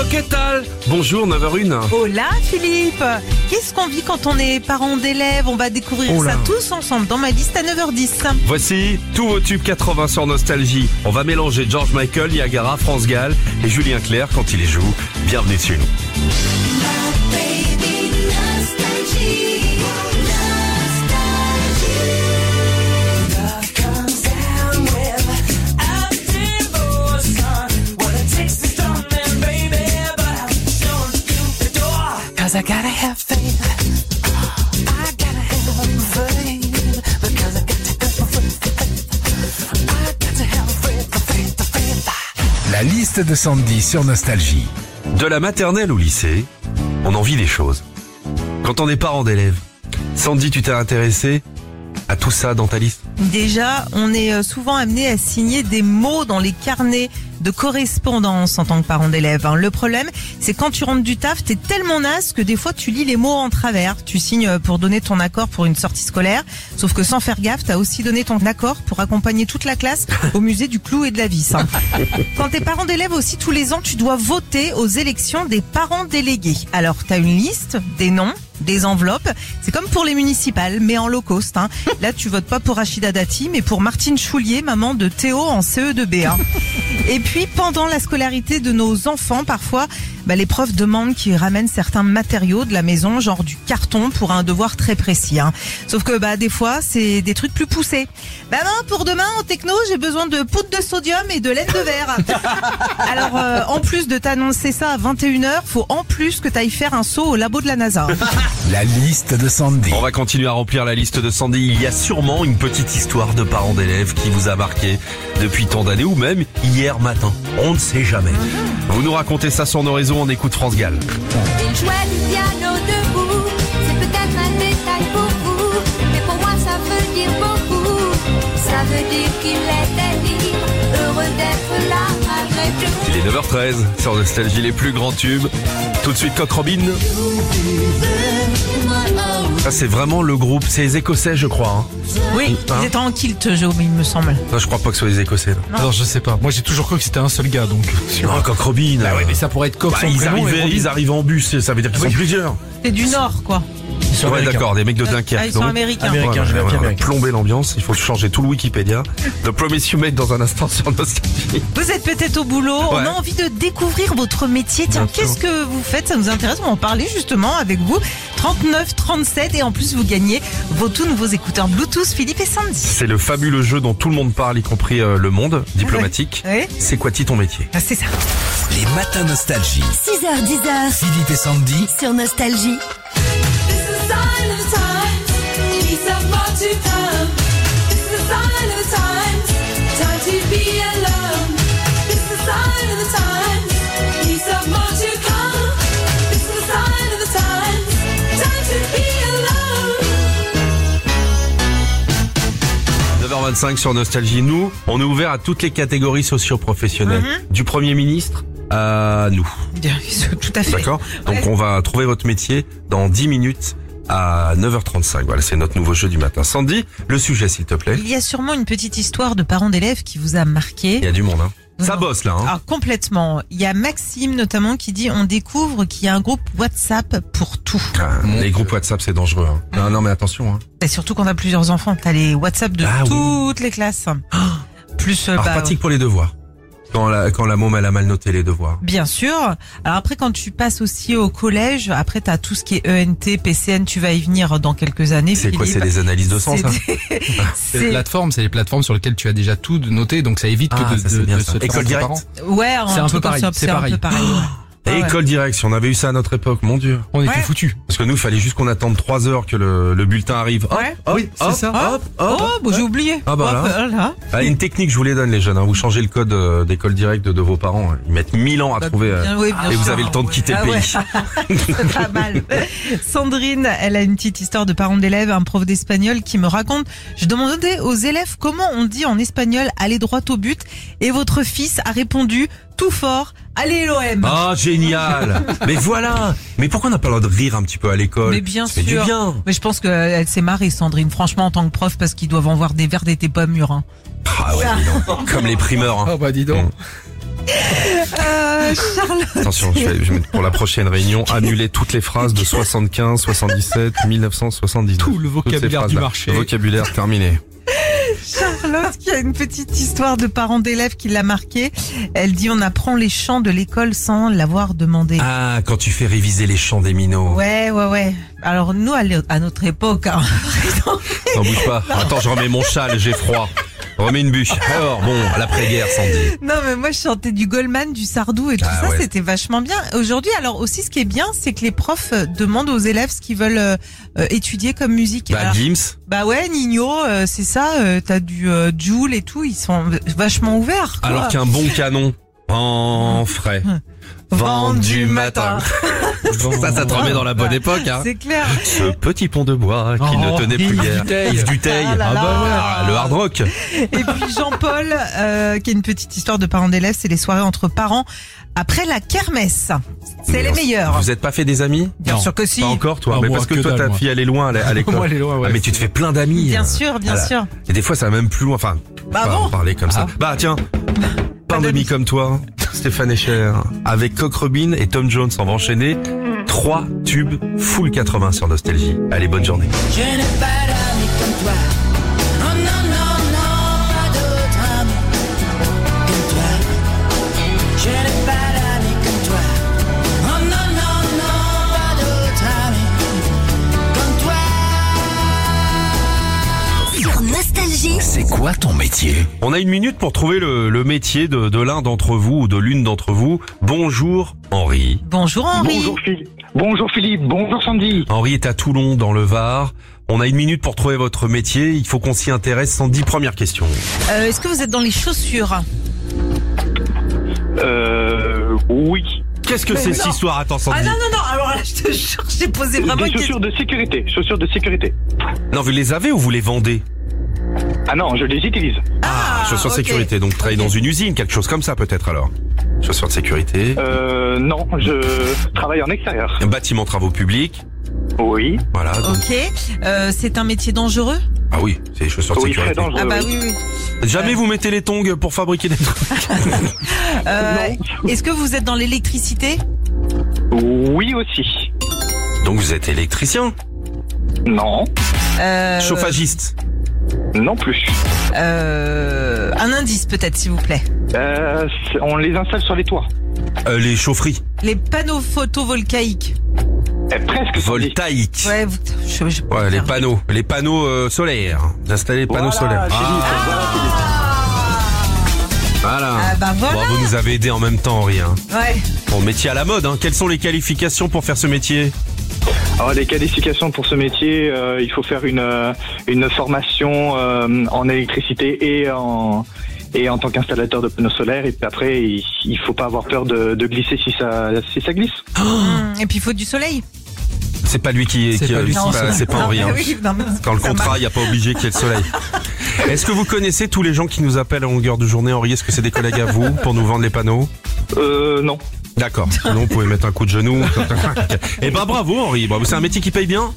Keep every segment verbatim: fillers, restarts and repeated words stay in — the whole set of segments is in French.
qu'est-ce tal? Bonjour, neuf heures une. Hola Philippe. Qu'est-ce qu'on vit quand on est parent d'élèves? On va découvrir Oh là. ça tous ensemble dans ma liste à neuf heures dix. Voici tous vos tubes quatre-vingts sur Nostalgie. On va mélanger George Michael, Niagara, France Gall et Julien Clerc quand il les joue. Bienvenue chez nous. I gotta have faith. I gotta have faith. Because I got to have faith. I got to have faith, faith, faith. La liste de Sandy sur Nostalgie. De la maternelle au lycée, on en vit des choses. Quand on est parent d'élèves, Sandy, tu t'es intéressé à tout ça dans ta liste? Déjà, on est souvent amené à signer des mots dans les carnets de correspondance en tant que parent d'élève. Le problème, c'est quand tu rentres du taf, t'es tellement naze que des fois tu lis les mots en travers. Tu signes pour donner ton accord pour une sortie scolaire, sauf que sans faire gaffe, t'as aussi donné ton accord pour accompagner toute la classe au musée du clou et de la vis. Hein. Quand t'es parent d'élève aussi, tous les ans, tu dois voter aux élections des parents délégués. Alors, t'as une liste, des noms, des enveloppes. C'est comme pour les municipales, mais en low cost. Hein. Là, tu votes pas pour Rachida Dati, mais pour Martine Choulier, maman de Théo en C E deux B. Hein. Et puis, pendant la scolarité de nos enfants, parfois, bah, les profs demandent qu'ils ramènent certains matériaux de la maison, genre du carton pour un devoir très précis. Hein. Sauf que bah des fois, c'est des trucs plus poussés. Bah non, pour demain, en techno, j'ai besoin de poudre de sodium et de laine de verre. Alors, euh, en plus de t'annoncer ça à vingt et une heures, faut en plus que t'ailles faire un saut au labo de la NASA. La liste de Sandy. On va continuer à remplir la liste de Sandy. Il y a sûrement une petite histoire de parents d'élèves qui vous a marqué depuis tant d'années ou même hier matin. On ne sait jamais. Vous nous racontez ça sur nos réseaux, on écoute France Gall. Il jouait du piano debout, c'est peut-être un détail pour vous, mais pour moi ça veut dire beaucoup. Ça veut dire qu'il était libre, heureux d'être là malgré tout. Il est neuf heures treize sur Nostalgie, les plus grands tubes. Tout de suite Coq Robin. Ça c'est vraiment le groupe, c'est les Écossais je crois. Hein. Oui, Hein ils étaient en kilt, Jérôme, il me semble. Non, je crois pas que ce soit les Écossais. Non. Alors je sais pas. Moi j'ai toujours cru que c'était un seul gars donc. Oh, Coq Robin. Bah ouais, mais ça pourrait être Coq Bah, son ils, prénom et arrivaient, Robin. ils arrivent en bus, ça veut dire qu'ils sont plusieurs. C'est du Nord, quoi. Ils sont Ouais américains. d'accord, des mecs de Dunkerque. Ah, ils sont donc. américains. Américains, Ouais, je vais ouais, appeler on va américains. plomber l'ambiance, il faut changer tout le Wikipédia. The Promise You Made dans un instant sur Nostalgie. Vous êtes peut-être au boulot, on Ouais. a envie de découvrir votre métier. Tiens, Bien sûr. qu'est-ce que vous faites? Ça nous intéresse, on va en parler justement avec vous. trente-neuf trente-sept et en plus vous gagnez vos tout nouveaux écouteurs Bluetooth Philippe et Sandy. C'est le fabuleux jeu dont tout le monde parle, y compris euh, le monde diplomatique. Ouais. C'est quoi ton métier? Ah, c'est ça. Les matins Nostalgie. six heures dix heures Philippe et Sandy. sur Nostalgie. neuf heures vingt-cinq sur Nostalgie. Nous, on est ouvert à toutes les catégories socio-professionnelles. Du Premier ministre à nous. Bien, tout à fait. D'accord? Donc Ouais. on va trouver votre métier dans dix minutes à neuf heures trente-cinq. Voilà, c'est notre nouveau jeu du matin. Sandy, le sujet s'il te plaît. Il y a sûrement une petite histoire de parents d'élèves qui vous a marqué. Il y a du monde, hein. Ça Non. bosse là, hein. Ah, complètement. Il y a Maxime notamment qui dit on découvre qu'il y a un groupe WhatsApp pour tout. Ah, les groupes WhatsApp, c'est dangereux, hein. Non, non, mais attention, hein. Et surtout quand on a plusieurs enfants, t'as les WhatsApp de Ah oui. toutes les classes. Plus euh, Alors, bah, pratique pour les devoirs. Quand la, quand la môme, elle a mal noté les devoirs. bien sûr. Alors après, quand tu passes aussi au collège, après t'as tout ce qui est E N T, P C N, tu vas y venir dans quelques années. C'est quoi? Philippe. C'est des analyses de sens, C'est hein. des- C'est les c'est- plateformes, c'est les plateformes sur lesquelles tu as déjà tout noté, donc ça évite Ah, que de, ça, c'est de, bien, de ça. se École tromper directe. parents. Ouais, C'est un peu truc comme pareil, ça, c'est un pareil. peu pareil. ouais. Et Ah ouais. école directe, si on avait eu ça à notre époque, mon Dieu. On était Ouais. foutus. Parce que nous, il fallait juste qu'on attende trois heures que le, le bulletin arrive. Hop, Ouais. hop, Oui, c'est hop, ça. hop, hop. Oh, bah, j'ai oublié. Ah bah Hop, là. là. Ah, une technique, je vous les donne les jeunes. Hein. Vous changez le code euh, d'école directe de, de vos parents. hein. Ils mettent mille ans à Bah, trouver. euh, bien, oui, bien et vous sûr. avez le temps de quitter Ah le ouais. pays. C'est pas mal. Sandrine, elle a une petite histoire de parents d'élèves, un prof d'espagnol qui me raconte, je demandais aux élèves comment on dit en espagnol aller droit au but et votre fils a répondu tout fort, allez l'O M. Ah, génial. Mais voilà. Mais pourquoi on n'a pas le droit de rire un petit peu à l'école? Mais bien Ça fait sûr. du bien. Mais je pense qu'elle s'est marrée, Sandrine, franchement, en tant que prof, parce qu'ils doivent en voir des verres d'été pas mûrs. Hein. Ah ouais, dis donc. Comme les primeurs. Hein. Oh bah dis donc. Euh, Euh, Charlotte. Attention, je vais, je vais mettre pour la prochaine réunion annuler toutes les phrases de soixante-quinze, soixante-dix-sept, mille neuf cent soixante-dix-neuf. Tout le Toutes ces vocabulaire du phrases-là. marché. Le vocabulaire terminé. Charlotte qui a une petite histoire de parents d'élèves qui l'a marquée. Elle dit on apprend les chants de l'école sans l'avoir demandé. Ah, quand tu fais réviser les chants des minots. Ouais, ouais, ouais. Alors nous, à l'é- à notre époque, hein, N'en bouge pas. Attends, je remets mon châle, j'ai froid. Remets une bûche. Alors, bon, l'après-guerre, Sandy. non mais moi je chantais du Goldman, du Sardou et tout Ah ça, ouais. c'était vachement bien. Aujourd'hui, alors aussi ce qui est bien, c'est que les profs euh, demandent aux élèves ce qu'ils veulent euh, euh, étudier comme musique. Bah, Alors, Gims. bah ouais, Nino, euh, c'est ça, euh, t'as du euh, Jul et tout, ils sont vachement ouverts. Quoi. Alors qu'un bon canon en frais. Vente du matin. Ça, ça te remet dans la bonne époque, hein. C'est clair. Ce petit pont de bois qui Oh, ne tenait plus Yves guère. Duteil. Yves Duteil. Ah là là. bah ouais. Ah, le hard rock. Et puis Jean-Paul, euh, qui a une petite histoire de parents d'élèves, c'est les soirées entre parents après la kermesse. C'est Mais les on- meilleurs. Vous êtes pas fait des amis? Bien Non. sûr que si. Pas encore, toi. Ah, mais moi, parce que, que toi, dalle, ta moi. fille, elle est loin à l'é- à l'école. Moi, elle est loin, ouais. Ah, mais tu te fais plein d'amis. Bien sûr, bien Voilà. sûr. Et des fois, ça va même plus loin. Enfin, Bah on va bon. en parler comme ça. Ah. Bah, tiens. Plein d'amis. d'amis comme toi, Stéphane Echer, avec Cock Robin et Tom Jones, on va enchaîner trois tubes full quatre-vingts sur Nostalgie. Allez, bonne journée. Je n'ai pas d'amis comme toi. Oh non, non, non, pas d'autres amis comme toi. Je n'ai pas d'amis comme toi. Oh non, non, non, pas d'autres amis comme toi. Sur Nostalgie, C'est quoi ton métier? On a une minute pour trouver le, le métier de, de l'un d'entre vous ou de l'une d'entre vous. Bonjour, Henri. Bonjour Henri. Bonjour Philippe. Bonjour Philippe. Bonjour Sandy. Henri est à Toulon, dans le Var. On a une minute pour trouver votre métier. Il faut qu'on s'y intéresse. Sandy, première question. Euh, Est-ce que vous êtes dans les chaussures? Euh, oui. Qu'est-ce que Mais c'est non. cette histoire? Attends, Sandy. Ah non, non, non, alors là, je te jure, j'ai posé vraiment Des une question. chaussures de sécurité. Chaussures de sécurité. Non, vous les avez ou vous les vendez? Ah non, je les utilise. Ah, Chaussures de ok. sécurité. Donc, travailler Ok. dans une usine, quelque chose comme ça peut-être alors. Chaussures de sécurité. Euh, non, je travaille en extérieur. Bâtiment travaux publics. Oui. Voilà. donc- Ok. Euh, c'est un métier dangereux? Ah oui, c'est les chaussures de Oui, très sécurité. dangereux. Ah bah oui. oui, oui. Jamais vous mettez les tongs pour fabriquer des trucs. Euh, Est-ce que vous êtes dans l'électricité? Oui aussi. Donc vous êtes électricien, Non. euh, chauffagiste. Non plus. euh, Un indice peut-être s'il vous plaît. Euh, c'est- on les installe sur les toits. Euh, les chaufferies. Les panneaux photovoltaïques. Eh, presque. Sandy. Voltaïques. Ouais, vous, je, je- Ouais, les panneaux. Les panneaux euh, solaires. D'installer les panneaux Voilà, solaires. Philippe, Ah, voilà, Philippe. voilà. Ah bah voilà. Bon, vous nous avez aidé en même temps, Henri. Hein. Ouais. Bon, métier à la mode. Hein. Quelles sont les qualifications pour faire ce métier? Alors, les qualifications pour ce métier, euh, il faut faire une, euh, une formation euh, en électricité et en, et en tant qu'installateur de panneaux solaires. Et puis après, il, il faut pas avoir peur de, de glisser si ça, si ça glisse. Hum, Et puis il faut du soleil. C'est pas lui qui est... C'est qui- pas lui. c'est Non, pas, c'est pas Non, Henri. mais Hein. oui, non, mais Dans le ça contrat, marche. il n'y a pas obligé qu'il y ait le soleil. Est-ce que vous connaissez tous les gens qui nous appellent à longueur de journée, Henri? Est-ce que c'est des collègues à vous pour nous vendre les panneaux? Euh, non. D'accord. Sinon, vous pouvez mettre un coup de genou. Eh ben, bravo, Henri. Bravo. C'est un métier qui paye bien?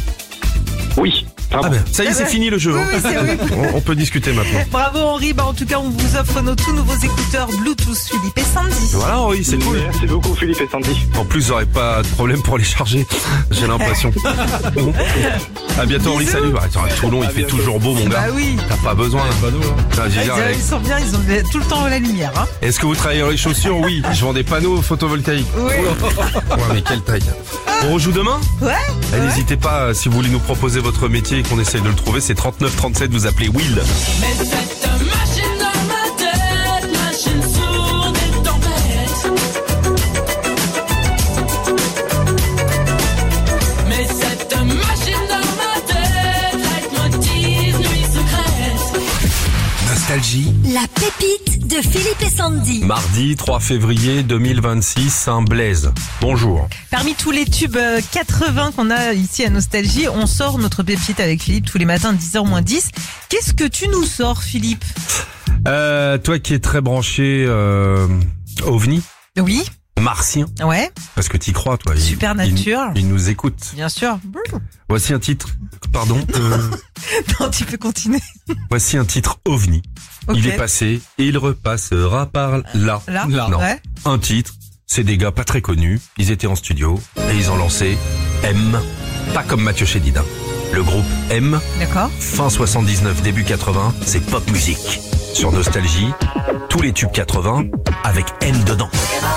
Oui. Ah Bravo. ben, ça y est, Eh c'est ben, fini le jeu. oui, hein. oui, c'est oui. On, on peut discuter maintenant. Bravo Henri, bah en tout cas on vous offre nos tout nouveaux écouteurs Bluetooth Philippe et Sandy. Voilà, Henri, c'est cool. Merci beaucoup Philippe et Sandy. En plus, vous n'aurez pas de problème pour les charger. J'ai l'impression. Bon. À bientôt, Henri. Bisous. Salut. Bah, attends, à Toulon, il À fait bientôt. toujours beau, mon gars. Bah oui. T'as pas besoin. Panneaux, hein. Ah, j'ai Ils, dit, Alex. ils sont bien, ils ont tout le temps la lumière. Hein. Est-ce que vous travaillez dans les chaussures? Oui. Je vends des panneaux photovoltaïques. Oui. Ouais, mais quelle taille. On rejoue demain? Ouais. Eh, N'hésitez pas, euh, si vous voulez nous proposer votre métier et qu'on essaye de le trouver, c'est trente-neuf trente-sept, vous appelez Will. Mais cette machine dans ma tête, machine sourde et tempête. Mais cette machine dans ma tête, leitmotiv, nuit secrète. Nostalgie, la pépite de Philippe et Sandy. Mardi trois février deux mille vingt-six, Saint-Blaise. Bonjour. Parmi tous les tubes euh, quatre-vingts qu'on a ici à Nostalgie, on sort notre pépite avec Philippe tous les matins dix heures moins dix. Qu'est-ce que tu nous sors Philippe? Euh, toi qui es très branché euh, ovni, Oui. martien, Ouais. parce que t'y crois, toi. Il- Supernature. Il, il nous écoute. Bien sûr. Voici un titre, pardon, euh, Non, tu peux continuer. voici un titre ovni. Ok. Il est passé et il repassera par là. Là. Là. Non. Ouais. Un titre c'est des gars pas très connus. Ils étaient en studio et ils ont lancé M, pas comme Mathieu Chédid. Hein. Le groupe M, D'accord. fin soixante-dix-neuf, début quatre-vingts, c'est pop musique. Sur Nostalgie, tous les tubes quatre-vingts avec M dedans.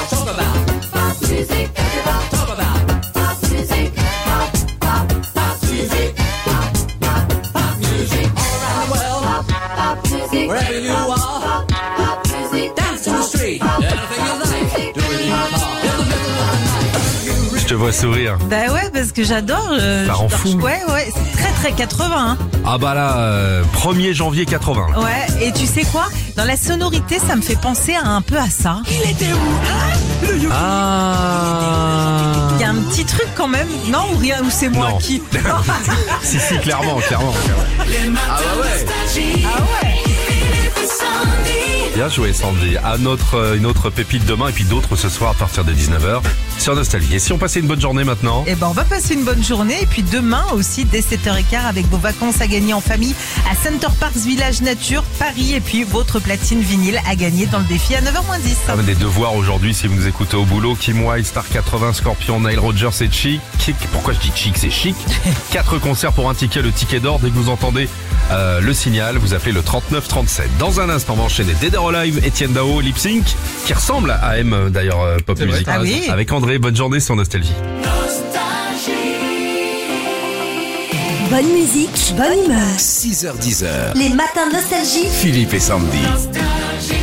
Wherever you are, dance in the street, anything you like, do it in your car, in the middle of the night. Je te vois sourire. Bah ouais, parce que j'adore. euh, Ça rend j'adore- fou. Ouais, ouais, c'est très très quatre-vingts. Hein. Ah bah là, euh, premier janvier quatre-vingts. là. Ouais, et tu sais quoi? Dans la sonorité, ça me fait penser à un peu à ça. Ah. Il y a un petit truc quand même, non? Ou rien, ou c'est moi Non. qui. Si, si, clairement, clairement. Ah bah ouais. Bien joué Sandy. À notre, euh, une autre pépite demain et puis d'autres ce soir à partir de dix-neuf heures sur Nostalgie. Et si on passait une bonne journée maintenant? Eh ben, on va passer une bonne journée. Et puis demain aussi, dès sept heures quinze, avec vos vacances à gagner en famille à Center Parks Village Nature, Paris. Et puis votre platine vinyle à gagner dans le défi à neuf heures moins dix. Ah, mais des devoirs aujourd'hui si vous nous écoutez au boulot. Kim Wilde, Star quatre-vingts, Scorpion, Nile Rodgers et Chic. Pourquoi je dis Chic? C'est chic. Quatre concerts pour un ticket, le ticket d'or. Dès que vous entendez euh, le signal, vous appelez le trente-neuf trente-sept. Dans un instant, on va enchaîner Dead or Alive, Etienne Dao, Lip Sync, qui ressemble à M euh, d'ailleurs euh, Pop C'est vrai, Music. t'as Ah oui. Avec André, bonne journée sur Nostalgie. Bonne musique, bonne humeur. six heures dix. Les matins nostalgie. Philippe et Sandy. Nostalgie.